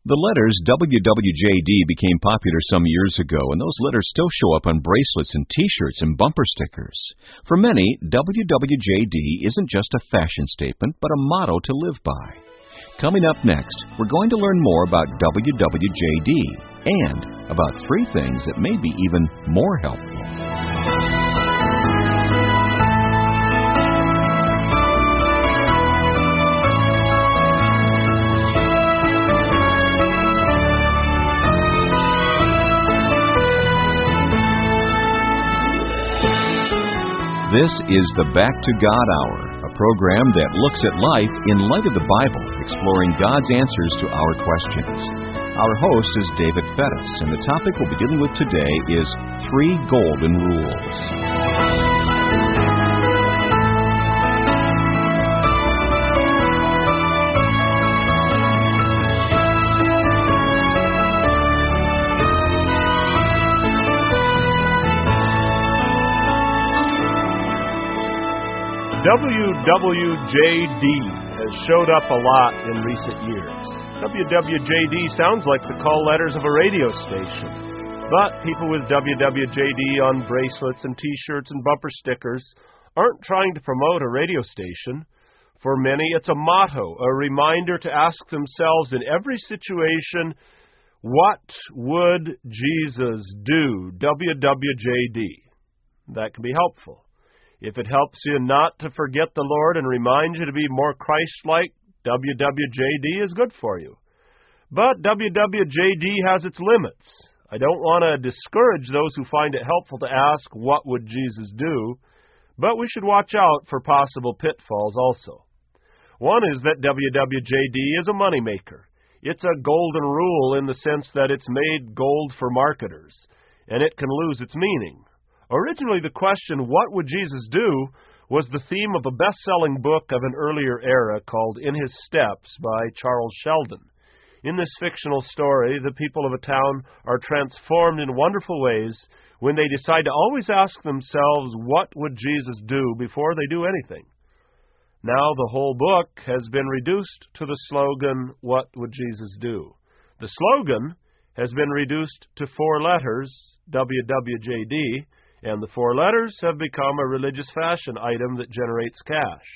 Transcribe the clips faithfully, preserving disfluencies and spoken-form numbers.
The letters W W J D became popular some years ago, and those letters still show up on bracelets and T-shirts and bumper stickers. For many, W W J D isn't just a fashion statement, but a motto to live by. Coming up next, we're going to learn more about W W J D and about three things that may be even more helpful. This is the Back to God Hour, a program that looks at life in light of the Bible, exploring God's answers to our questions. Our host is David Fettis, and the topic we'll be dealing with today is Three Golden Rules. W W J D has showed up a lot in recent years. W W J D sounds like the call letters of a radio station. But people with W W J D on bracelets and T-shirts and bumper stickers aren't trying to promote a radio station. For many, it's a motto, a reminder to ask themselves in every situation, what would Jesus do? W W J D. That can be helpful. If it helps you not to forget the Lord and reminds you to be more Christ-like, W W J D is good for you. But W W J D has its limits. I don't want to discourage those who find it helpful to ask, what would Jesus do? But we should watch out for possible pitfalls also. One is that W W J D is a moneymaker. It's a golden rule in the sense that it's made gold for marketers, and it can lose its meaning. Originally, the question, what would Jesus do, was the theme of a best-selling book of an earlier era called In His Steps by Charles Sheldon. In this fictional story, the people of a town are transformed in wonderful ways when they decide to always ask themselves, what would Jesus do, before they do anything. Now the whole book has been reduced to the slogan, what would Jesus do? The slogan has been reduced to four letters, W W J D, and the four letters have become a religious fashion item that generates cash.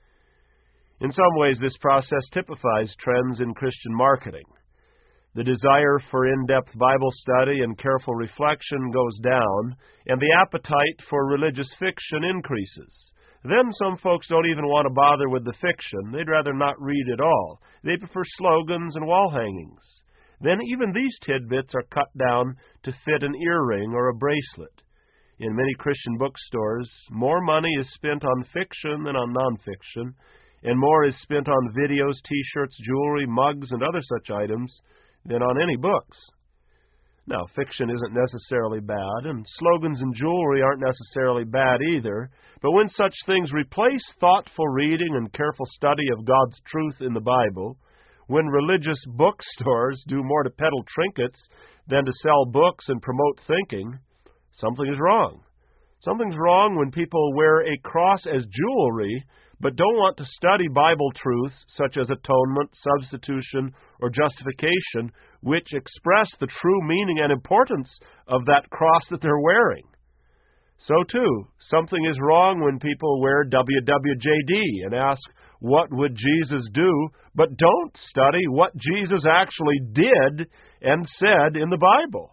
In some ways, this process typifies trends in Christian marketing. The desire for in-depth Bible study and careful reflection goes down, and the appetite for religious fiction increases. Then some folks don't even want to bother with the fiction. They'd rather not read at all. They prefer slogans and wall hangings. Then even these tidbits are cut down to fit an earring or a bracelet. In many Christian bookstores, more money is spent on fiction than on nonfiction, and more is spent on videos, T-shirts, jewelry, mugs, and other such items than on any books. Now, fiction isn't necessarily bad, and slogans and jewelry aren't necessarily bad either, but when such things replace thoughtful reading and careful study of God's truth in the Bible, when religious bookstores do more to peddle trinkets than to sell books and promote thinking, something is wrong. Something's wrong when people wear a cross as jewelry, but don't want to study Bible truths such as atonement, substitution, or justification, which express the true meaning and importance of that cross that they're wearing. So, too, something is wrong when people wear W W J D and ask, what would Jesus do, but don't study what Jesus actually did and said in the Bible.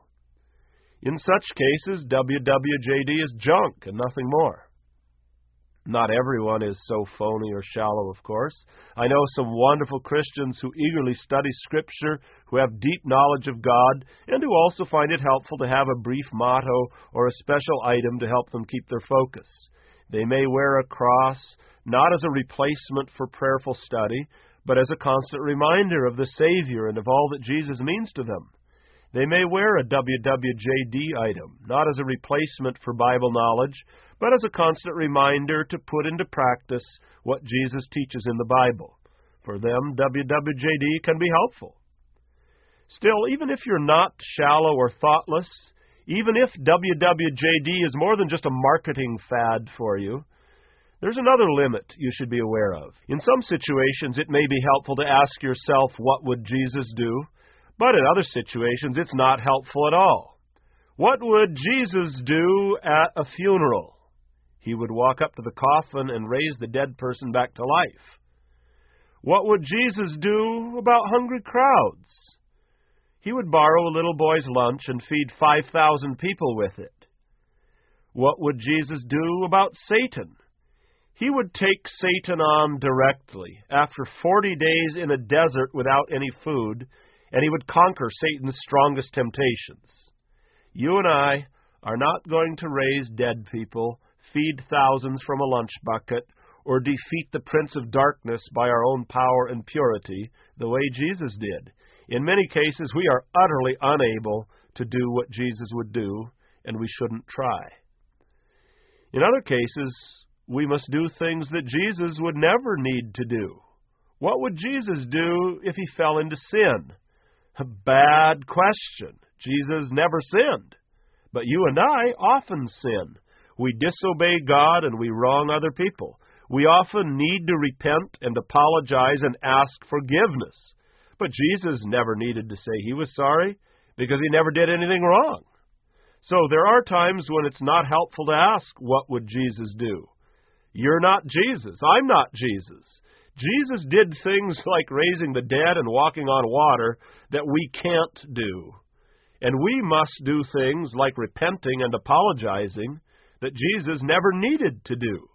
In such cases, W W J D is junk and nothing more. Not everyone is so phony or shallow, of course. I know some wonderful Christians who eagerly study Scripture, who have deep knowledge of God, and who also find it helpful to have a brief motto or a special item to help them keep their focus. They may wear a cross, not as a replacement for prayerful study, but as a constant reminder of the Savior and of all that Jesus means to them. They may wear a W W J D item, not as a replacement for Bible knowledge, but as a constant reminder to put into practice what Jesus teaches in the Bible. For them, W W J D can be helpful. Still, even if you're not shallow or thoughtless, even if W W J D is more than just a marketing fad for you, there's another limit you should be aware of. In some situations, it may be helpful to ask yourself, what would Jesus do? But in other situations, it's not helpful at all. What would Jesus do at a funeral? He would walk up to the coffin and raise the dead person back to life. What would Jesus do about hungry crowds? He would borrow a little boy's lunch and feed five thousand people with it. What would Jesus do about Satan? He would take Satan on directly after forty days in a desert without any food, and he would conquer Satan's strongest temptations. You and I are not going to raise dead people, feed thousands from a lunch bucket, or defeat the prince of darkness by our own power and purity the way Jesus did. In many cases, we are utterly unable to do what Jesus would do, and we shouldn't try. In other cases, we must do things that Jesus would never need to do. What would Jesus do if he fell into sin? A bad question. Jesus never sinned. But you and I often sin. We disobey God and we wrong other people. We often need to repent and apologize and ask forgiveness. But Jesus never needed to say he was sorry because he never did anything wrong. So there are times when it's not helpful to ask, what would Jesus do? You're not Jesus. I'm not Jesus. Jesus did things like raising the dead and walking on water that we can't do. And we must do things like repenting and apologizing that Jesus never needed to do.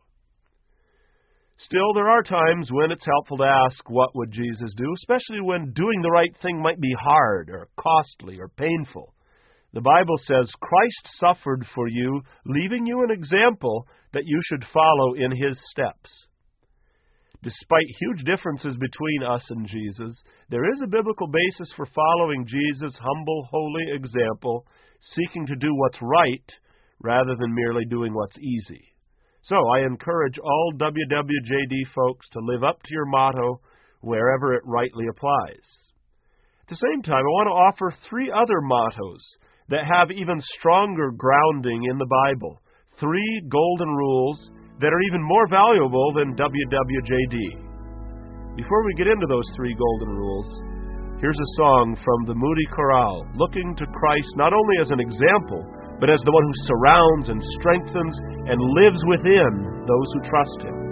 Still, there are times when it's helpful to ask, what would Jesus do, especially when doing the right thing might be hard or costly or painful. The Bible says, Christ suffered for you, leaving you an example that you should follow in his steps. Despite huge differences between us and Jesus, there is a biblical basis for following Jesus' humble, holy example, seeking to do what's right rather than merely doing what's easy. So I encourage all W W J D folks to live up to your motto wherever it rightly applies. At the same time, I want to offer three other mottos that have even stronger grounding in the Bible. Three golden rules that are even more valuable than W W J D. Before we get into those three golden rules, here's a song from the Moody Chorale, looking to Christ not only as an example, but as the one who surrounds and strengthens and lives within those who trust him.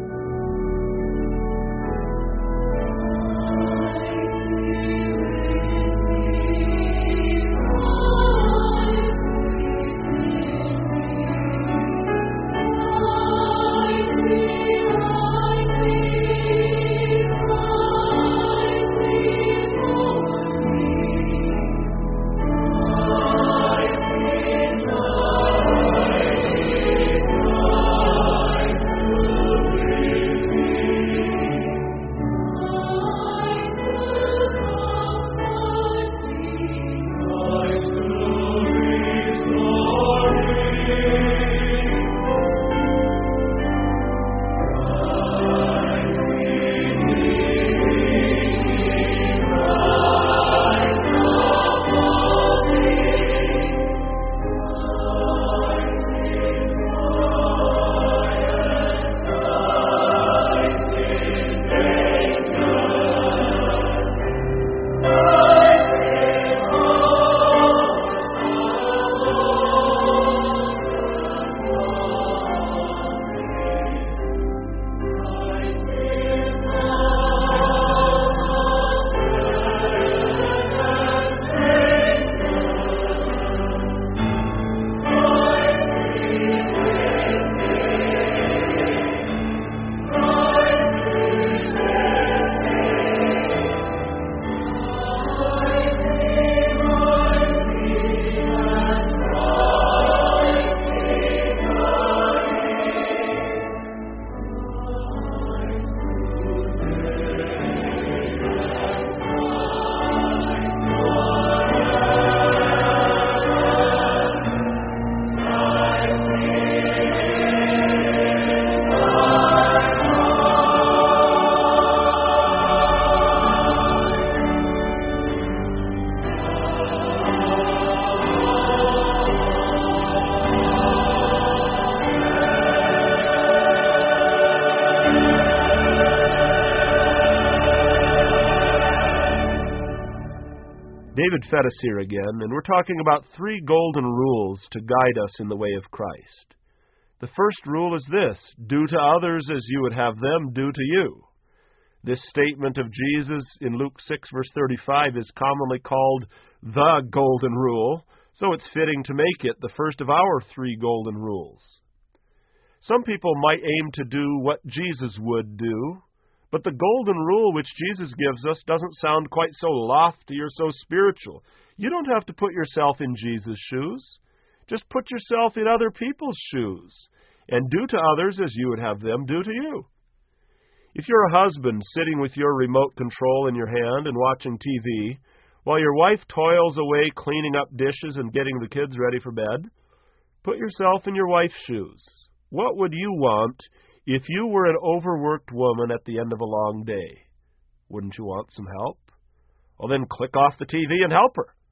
David Fettis here again, and we're talking about three golden rules to guide us in the way of Christ. The first rule is this: do to others as you would have them do to you. This statement of Jesus in Luke six, verse thirty-five, is commonly called the golden rule, so it's fitting to make it the first of our three golden rules. Some people might aim to do what Jesus would do, but the golden rule which Jesus gives us doesn't sound quite so lofty or so spiritual. You don't have to put yourself in Jesus' shoes. Just put yourself in other people's shoes, and do to others as you would have them do to you. If you're a husband sitting with your remote control in your hand and watching T V, while your wife toils away cleaning up dishes and getting the kids ready for bed, put yourself in your wife's shoes. What would you want if you were an overworked woman at the end of a long day? Wouldn't you want some help? Well, then click off the T V and help her.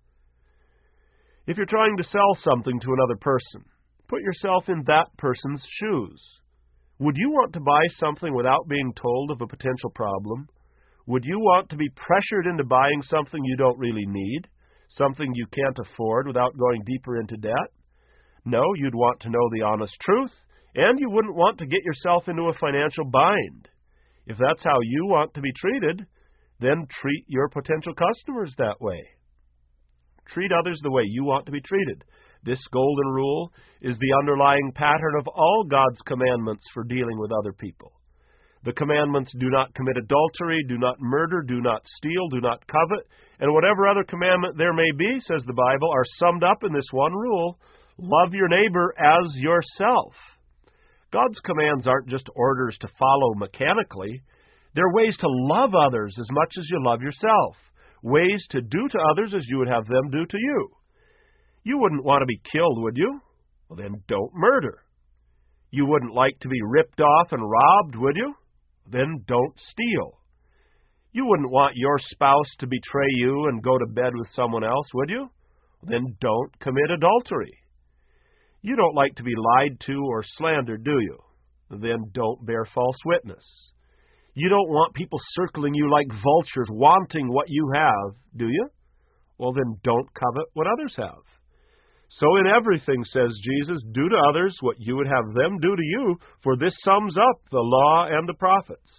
If you're trying to sell something to another person, put yourself in that person's shoes. Would you want to buy something without being told of a potential problem? Would you want to be pressured into buying something you don't really need, something you can't afford without going deeper into debt? No, you'd want to know the honest truth, and you wouldn't want to get yourself into a financial bind. If that's how you want to be treated, then treat your potential customers that way. Treat others the way you want to be treated. This golden rule is the underlying pattern of all God's commandments for dealing with other people. The commandments: do not commit adultery, do not murder, do not steal, do not covet, and whatever other commandment there may be, says the Bible, are summed up in this one rule: love your neighbor as yourself. God's commands aren't just orders to follow mechanically. They're ways to love others as much as you love yourself, ways to do to others as you would have them do to you. You wouldn't want to be killed, would you? Well, then don't murder. You wouldn't like to be ripped off and robbed, would you? Then don't steal. You wouldn't want your spouse to betray you and go to bed with someone else, would you? Then don't commit adultery. You don't like to be lied to or slandered, do you? Then don't bear false witness. You don't want people circling you like vultures wanting what you have, do you? Well, then don't covet what others have. So in everything, says Jesus, do to others what you would have them do to you, for this sums up the law and the prophets.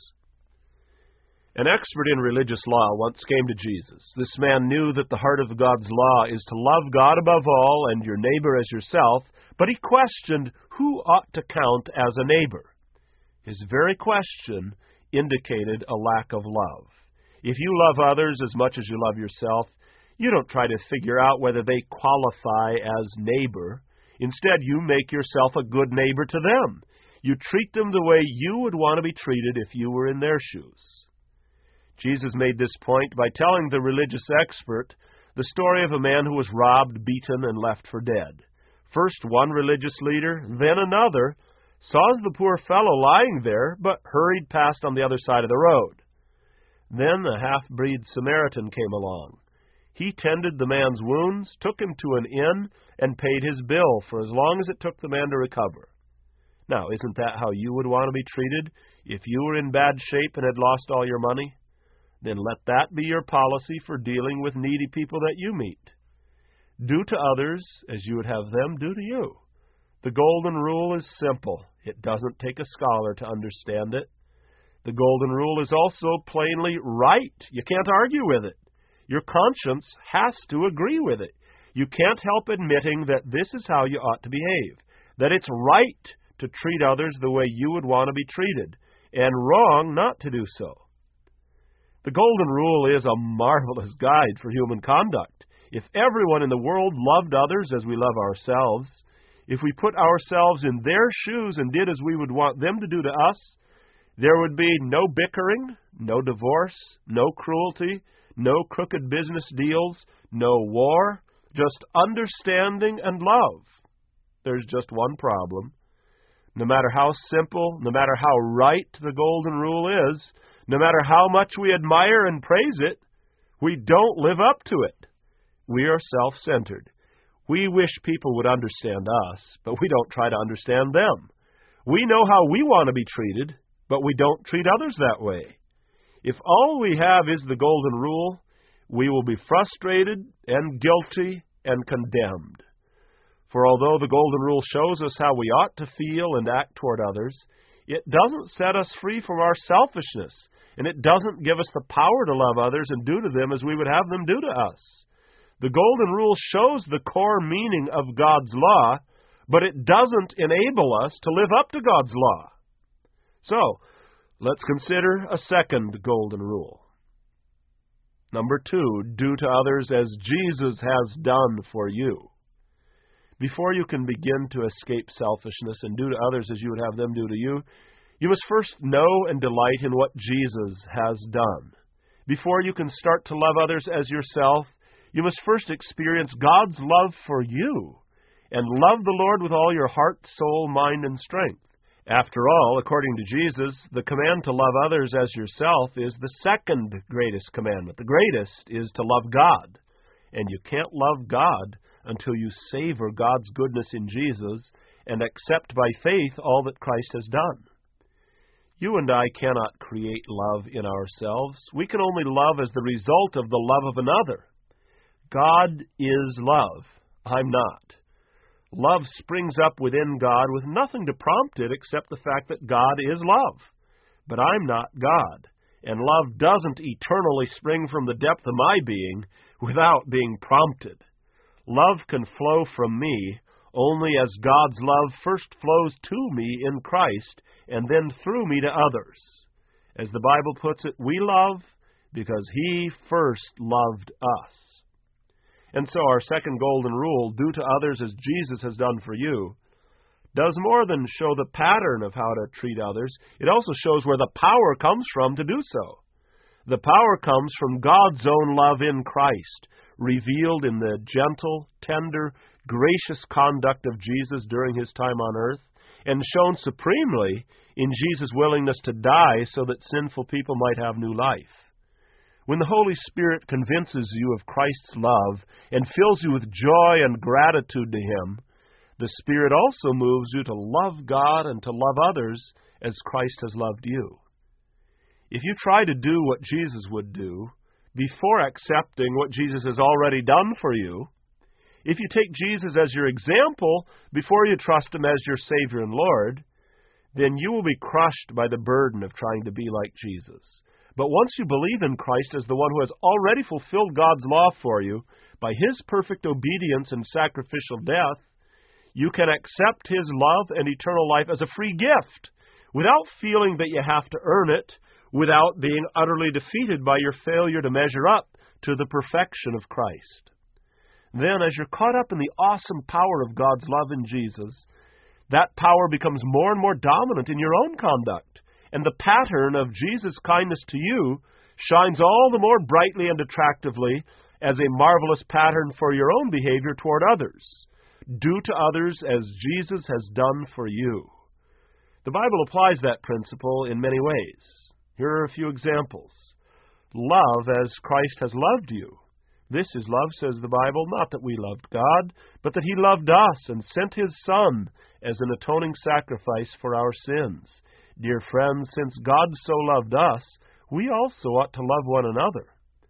An expert in religious law once came to Jesus. This man knew that the heart of God's law is to love God above all and your neighbor as yourself, but he questioned who ought to count as a neighbor. His very question indicated a lack of love. If you love others as much as you love yourself, you don't try to figure out whether they qualify as neighbor. Instead, you make yourself a good neighbor to them. You treat them the way you would want to be treated if you were in their shoes. Jesus made this point by telling the religious expert the story of a man who was robbed, beaten, and left for dead. First one religious leader, then another, saw the poor fellow lying there, but hurried past on the other side of the road. Then a half-breed Samaritan came along. He tended the man's wounds, took him to an inn, and paid his bill for as long as it took the man to recover. Now, isn't that how you would want to be treated if you were in bad shape and had lost all your money? Then let that be your policy for dealing with needy people that you meet. Do to others as you would have them do to you. The golden rule is simple. It doesn't take a scholar to understand it. The golden rule is also plainly right. You can't argue with it. Your conscience has to agree with it. You can't help admitting that this is how you ought to behave, that it's right to treat others the way you would want to be treated, and wrong not to do so. The golden rule is a marvelous guide for human conduct. If everyone in the world loved others as we love ourselves, if we put ourselves in their shoes and did as we would want them to do to us, there would be no bickering, no divorce, no cruelty, no crooked business deals, no war, just understanding and love. There's just one problem. No matter how simple, no matter how right the golden rule is, no matter how much we admire and praise it, we don't live up to it. We are self-centered. We wish people would understand us, but we don't try to understand them. We know how we want to be treated, but we don't treat others that way. If all we have is the golden rule, we will be frustrated and guilty and condemned. For although the Golden Rule shows us how we ought to feel and act toward others, it doesn't set us free from our selfishness, and it doesn't give us the power to love others and do to them as we would have them do to us. The Golden Rule shows the core meaning of God's law, but it doesn't enable us to live up to God's law. So, let's consider a second Golden Rule. Number two, do to others as Jesus has done for you. Before you can begin to escape selfishness and do to others as you would have them do to you, you must first know and delight in what Jesus has done. Before you can start to love others as yourself, you must first experience God's love for you and love the Lord with all your heart, soul, mind, and strength. After all, according to Jesus, the command to love others as yourself is the second greatest commandment. The greatest is to love God. And you can't love God until you savor God's goodness in Jesus and accept by faith all that Christ has done. You and I cannot create love in ourselves. We can only love as the result of the love of another. God is love. I'm not. Love springs up within God with nothing to prompt it except the fact that God is love. But I'm not God, and love doesn't eternally spring from the depth of my being without being prompted. Love can flow from me only as God's love first flows to me in Christ and then through me to others. As the Bible puts it, we love because He first loved us. And so our second golden rule, do to others as Jesus has done for you, does more than show the pattern of how to treat others. It also shows where the power comes from to do so. The power comes from God's own love in Christ, revealed in the gentle, tender, gracious conduct of Jesus during His time on earth, and shown supremely in Jesus' willingness to die so that sinful people might have new life. When the Holy Spirit convinces you of Christ's love and fills you with joy and gratitude to Him, the Spirit also moves you to love God and to love others as Christ has loved you. If you try to do what Jesus would do before accepting what Jesus has already done for you, if you take Jesus as your example before you trust Him as your Savior and Lord, then you will be crushed by the burden of trying to be like Jesus. But once you believe in Christ as the one who has already fulfilled God's law for you by His perfect obedience and sacrificial death, you can accept His love and eternal life as a free gift without feeling that you have to earn it, without being utterly defeated by your failure to measure up to the perfection of Christ. Then, as you're caught up in the awesome power of God's love in Jesus, that power becomes more and more dominant in your own conduct, and the pattern of Jesus' kindness to you shines all the more brightly and attractively as a marvelous pattern for your own behavior toward others. Do to others as Jesus has done for you. The Bible applies that principle in many ways. Here are a few examples. Love as Christ has loved you. This is love, says the Bible, not that we loved God, but that He loved us and sent His Son as an atoning sacrifice for our sins. Dear friends, since God so loved us, we also ought to love one another.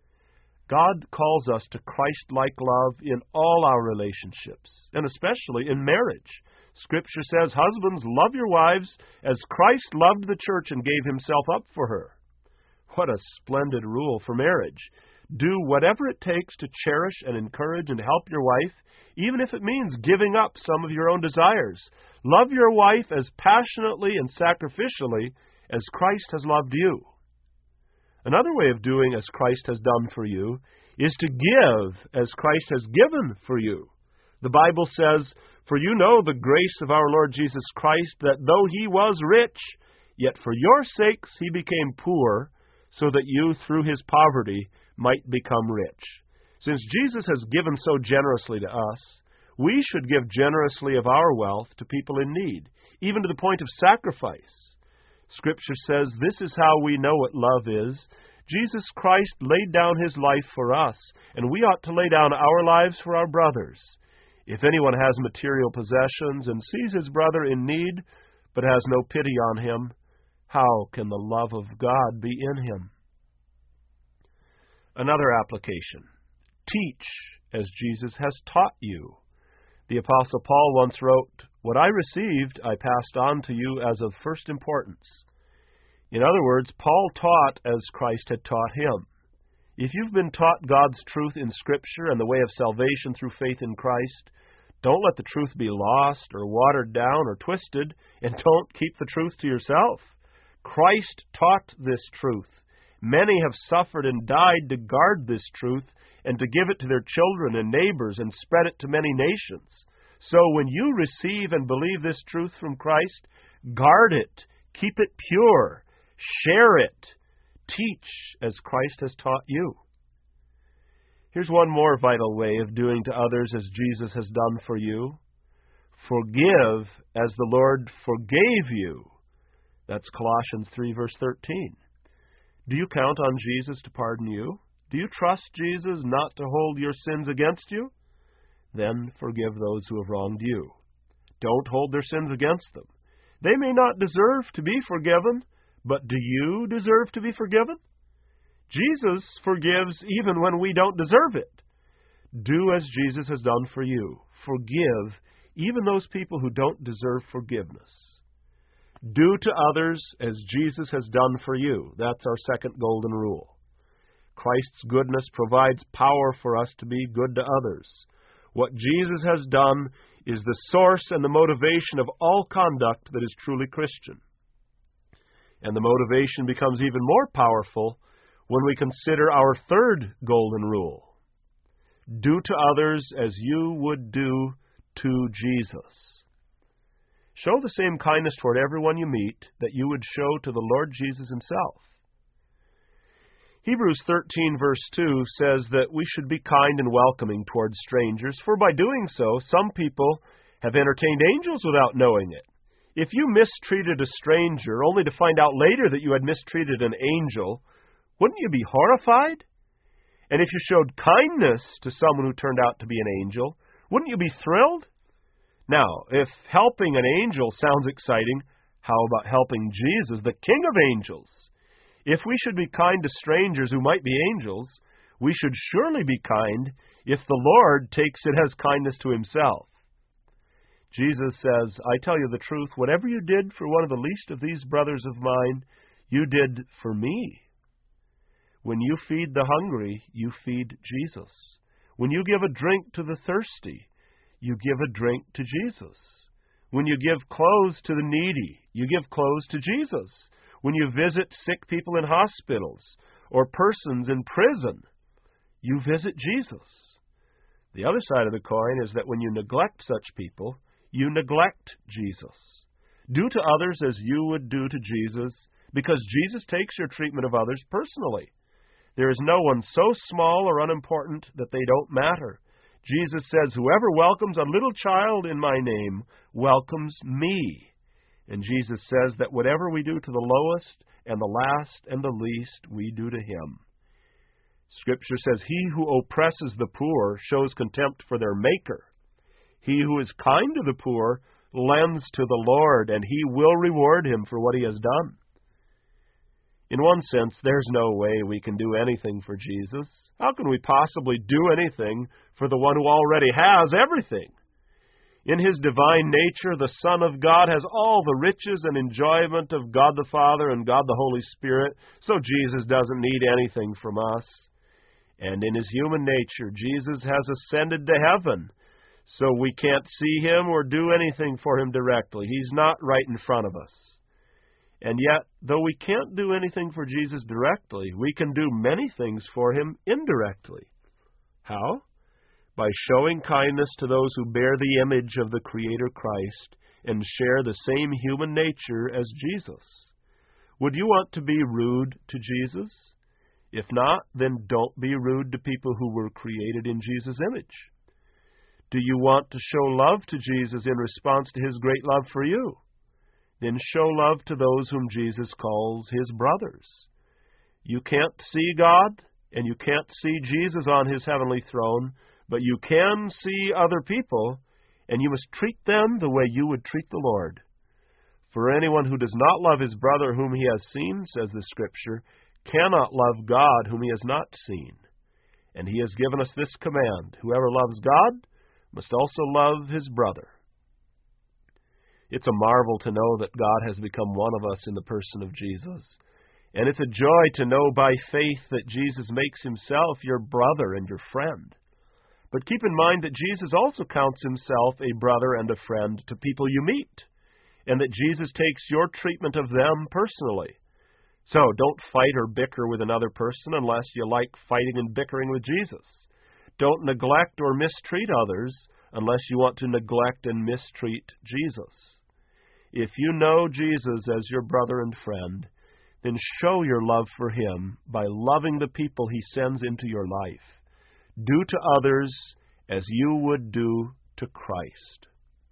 God calls us to Christ-like love in all our relationships, and especially in marriage. Scripture says, husbands, love your wives as Christ loved the church and gave Himself up for her. What a splendid rule for marriage. Do whatever it takes to cherish and encourage and help your wife, even if it means giving up some of your own desires. Love your wife as passionately and sacrificially as Christ has loved you. Another way of doing as Christ has done for you is to give as Christ has given for you. The Bible says, for you know the grace of our Lord Jesus Christ, that though He was rich, yet for your sakes He became poor, so that you through His poverty might become rich. Since Jesus has given so generously to us, we should give generously of our wealth to people in need, even to the point of sacrifice. Scripture says this is how we know what love is. Jesus Christ laid down His life for us, and we ought to lay down our lives for our brothers. If anyone has material possessions and sees his brother in need, but has no pity on him, how can the love of God be in him? Another application. Teach as Jesus has taught you. The Apostle Paul once wrote, "What I received, I passed on to you as of first importance." In other words, Paul taught as Christ had taught him. If you've been taught God's truth in Scripture and the way of salvation through faith in Christ, don't let the truth be lost or watered down or twisted, and don't keep the truth to yourself. Christ taught this truth. Many have suffered and died to guard this truth and to give it to their children and neighbors and spread it to many nations. So when you receive and believe this truth from Christ, guard it, keep it pure, share it, teach as Christ has taught you. Here's one more vital way of doing to others as Jesus has done for you. Forgive as the Lord forgave you. That's Colossians three, verse thirteen. Do you count on Jesus to pardon you? Do you trust Jesus not to hold your sins against you? Then forgive those who have wronged you. Don't hold their sins against them. They may not deserve to be forgiven, but do you deserve to be forgiven? Jesus forgives even when we don't deserve it. Do as Jesus has done for you. Forgive even those people who don't deserve forgiveness. Do to others as Jesus has done for you. That's our second golden rule. Christ's goodness provides power for us to be good to others. What Jesus has done is the source and the motivation of all conduct that is truly Christian. And the motivation becomes even more powerful when we consider our third golden rule. Do to others as you would do to Jesus. Show the same kindness toward everyone you meet that you would show to the Lord Jesus himself. Hebrews thirteen, verse two says that we should be kind and welcoming toward strangers, for by doing so, some people have entertained angels without knowing it. If you mistreated a stranger only to find out later that you had mistreated an angel, wouldn't you be horrified? And if you showed kindness to someone who turned out to be an angel, wouldn't you be thrilled? Now, if helping an angel sounds exciting, how about helping Jesus, the King of angels? If we should be kind to strangers who might be angels, we should surely be kind if the Lord takes it as kindness to himself. Jesus says, "I tell you the truth, whatever you did for one of the least of these brothers of mine, you did for me." When you feed the hungry, you feed Jesus. When you give a drink to the thirsty, you give a drink to Jesus. When you give clothes to the needy, you give clothes to Jesus. When you visit sick people in hospitals or persons in prison, you visit Jesus. The other side of the coin is that when you neglect such people, you neglect Jesus. Do to others as you would do to Jesus, because Jesus takes your treatment of others personally. There is no one so small or unimportant that they don't matter. Jesus says, "Whoever welcomes a little child in my name welcomes me." And Jesus says that whatever we do to the lowest and the last and the least, we do to him. Scripture says, "He who oppresses the poor shows contempt for their Maker. He who is kind to the poor lends to the Lord, and he will reward him for what he has done." In one sense, there's no way we can do anything for Jesus. How can we possibly do anything for the one who already has everything? In his divine nature, the Son of God has all the riches and enjoyment of God the Father and God the Holy Spirit, so Jesus doesn't need anything from us. And in his human nature, Jesus has ascended to heaven, so we can't see him or do anything for him directly. He's not right in front of us. And yet, though we can't do anything for Jesus directly, we can do many things for him indirectly. How? By showing kindness to those who bear the image of the Creator Christ and share the same human nature as Jesus. Would you want to be rude to Jesus? If not, then don't be rude to people who were created in Jesus' image. Do you want to show love to Jesus in response to his great love for you? Then show love to those whom Jesus calls his brothers. You can't see God, and you can't see Jesus on his heavenly throne, but you can see other people, and you must treat them the way you would treat the Lord. For anyone who does not love his brother whom he has seen, says the Scripture, cannot love God whom he has not seen. And he has given us this command: whoever loves God must also love his brother. It's a marvel to know that God has become one of us in the person of Jesus. And it's a joy to know by faith that Jesus makes himself your brother and your friend. But keep in mind that Jesus also counts himself a brother and a friend to people you meet, and that Jesus takes your treatment of them personally. So don't fight or bicker with another person unless you like fighting and bickering with Jesus. Don't neglect or mistreat others unless you want to neglect and mistreat Jesus. If you know Jesus as your brother and friend, then show your love for him by loving the people he sends into your life. Do to others as you would do to Christ.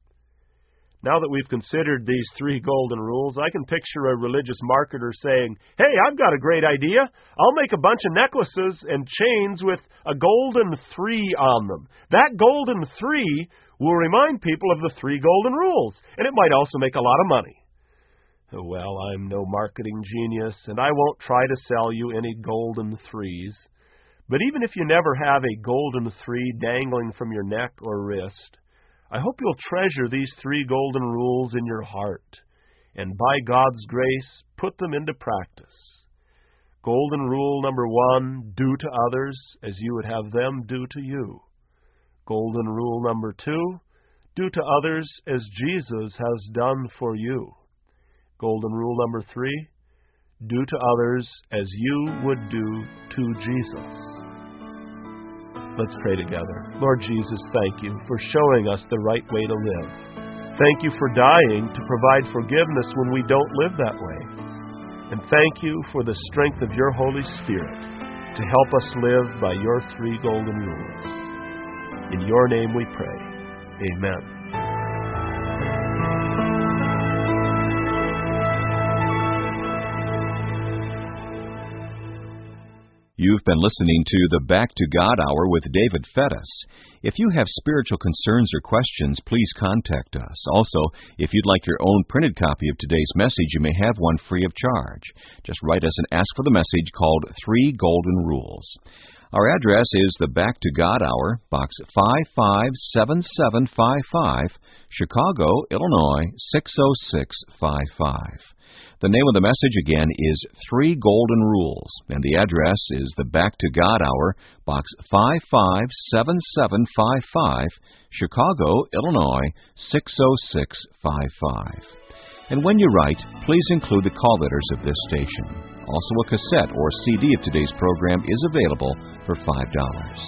Now that we've considered these three golden rules, I can picture a religious marketer saying, "Hey, I've got a great idea. I'll make a bunch of necklaces and chains with a golden three on them. That golden three will remind people of the three golden rules, and it might also make a lot of money." Well, I'm no marketing genius, and I won't try to sell you any golden threes. But even if you never have a golden three dangling from your neck or wrist, I hope you'll treasure these three golden rules in your heart, and by God's grace, put them into practice. Golden rule number one, do to others as you would have them do to you. Golden rule number two, do to others as Jesus has done for you. Golden rule number three, do to others as you would do to Jesus. Let's pray together. Lord Jesus, thank you for showing us the right way to live. Thank you for dying to provide forgiveness when we don't live that way. And thank you for the strength of your Holy Spirit to help us live by your three golden rules. In your name we pray. Amen. You've been listening to the Back to God Hour with David Fettis. If you have spiritual concerns or questions, please contact us. Also, if you'd like your own printed copy of today's message, you may have one free of charge. Just write us and ask for the message called Three Golden Rules. Our address is the Back to God Hour, Box five five seven seven five five, Chicago, Illinois six oh six five five. The name of the message again is Three Golden Rules, and the address is the Back to God Hour, Box five five seven seven five five, Chicago, Illinois six oh six five five. And when you write, please include the call letters of this station. Also, a cassette or C D of today's program is available for five dollars.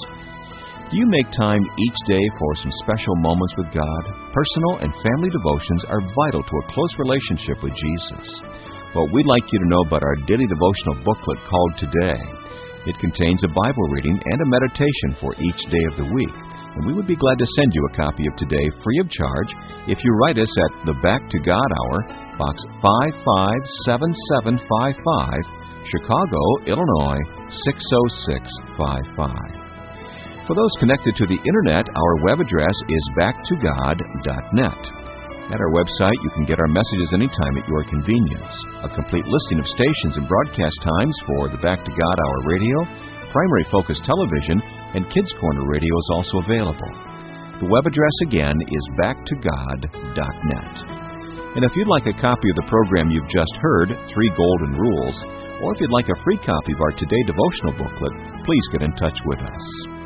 Do you make time each day for some special moments with God? Personal and family devotions are vital to a close relationship with Jesus. Well, we'd like you to know about our daily devotional booklet called Today. It contains a Bible reading and a meditation for each day of the week, and we would be glad to send you a copy of Today free of charge if you write us at the Back to God Hour, Box five five seven seven five five, Chicago, Illinois six oh six five five. For those connected to the Internet, our web address is back to god dot net. At our website, you can get our messages anytime at your convenience. A complete listing of stations and broadcast times for the Back to God Hour radio, Primary Focus Television, and Kids Corner radio is also available. The web address again is back to god dot net. And if you'd like a copy of the program you've just heard, Three Golden Rules, or if you'd like a free copy of our Today devotional booklet, please get in touch with us.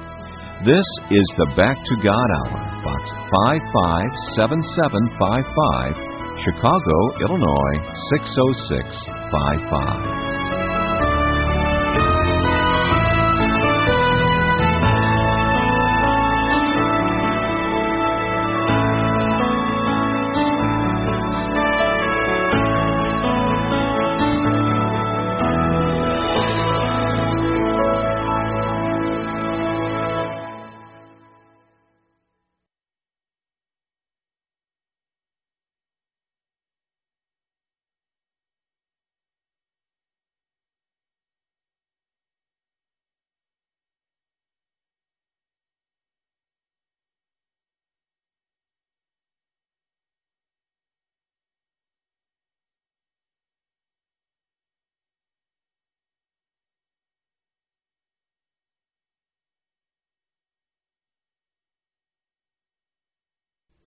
This is the Back to God Hour, Box five five seven seven five five, Chicago, Illinois six oh six five five.